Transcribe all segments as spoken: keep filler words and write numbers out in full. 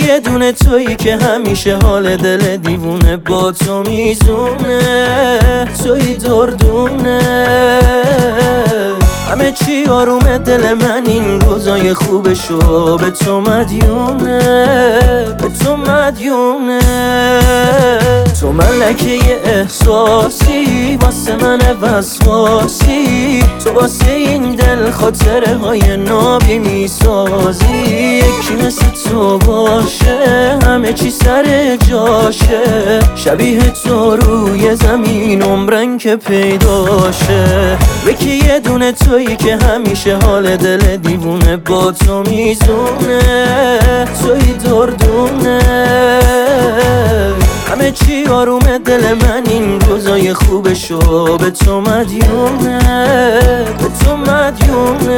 یه دونه تویی که همیشه حال دل دیوونه با تو میزونه، توی دردونه همه چی آرومه، دل من این روزای خوبشو به تو مدیونه، به تو مدیونه. تو ملکه یه احساسی واسه من وسواسی، تو واسه این دل خاطره های نابی میسازی. یکی مثل تو باشه همه چی سر جاشه، شبیه تو روی زمین عمرن که پیداشه. یکی یه دونه تویی که همیشه حال دل دیوونه با تو میزونه، توی دردونه همه چی آرومه، دل من این روزای خوبشو به تو مدیونه، به تو مدیونه.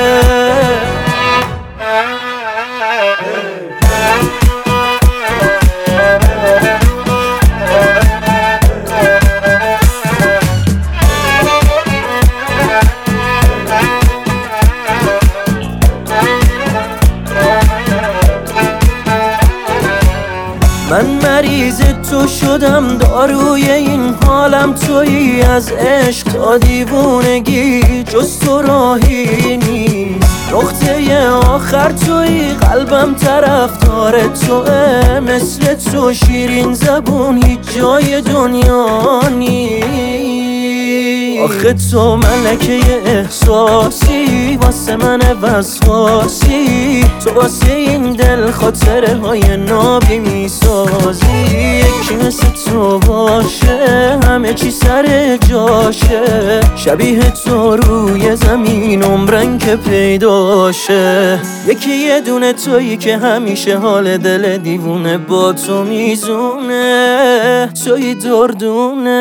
من مریض تو شدم، داروی این حالم تویی، از عشق تا دیوونگی جز تو راهی نیست. نقطه آخر تویی، قلبم طرفدار توه، مثل تو شیرین زبون هیچ جای دنیا نیست. آخه تو ملکه احساسی واسه من وسواسی، تو واسه این دل خاطره های نابی میسازی. یکی مثل تو باشه همه چی سر جاشه، شبیه تو روی زمین عمرن که پیداشه. یکی یه دونه تویی که همیشه حال دل دیوونه با تو میزونه، توی دردونه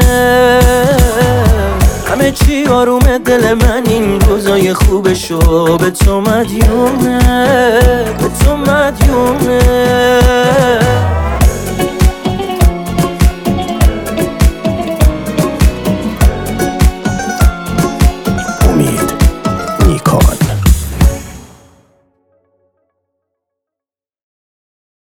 همه چی آرومه، دل من این روزای خوبشو به تو مدیونه، به تو مدیونه.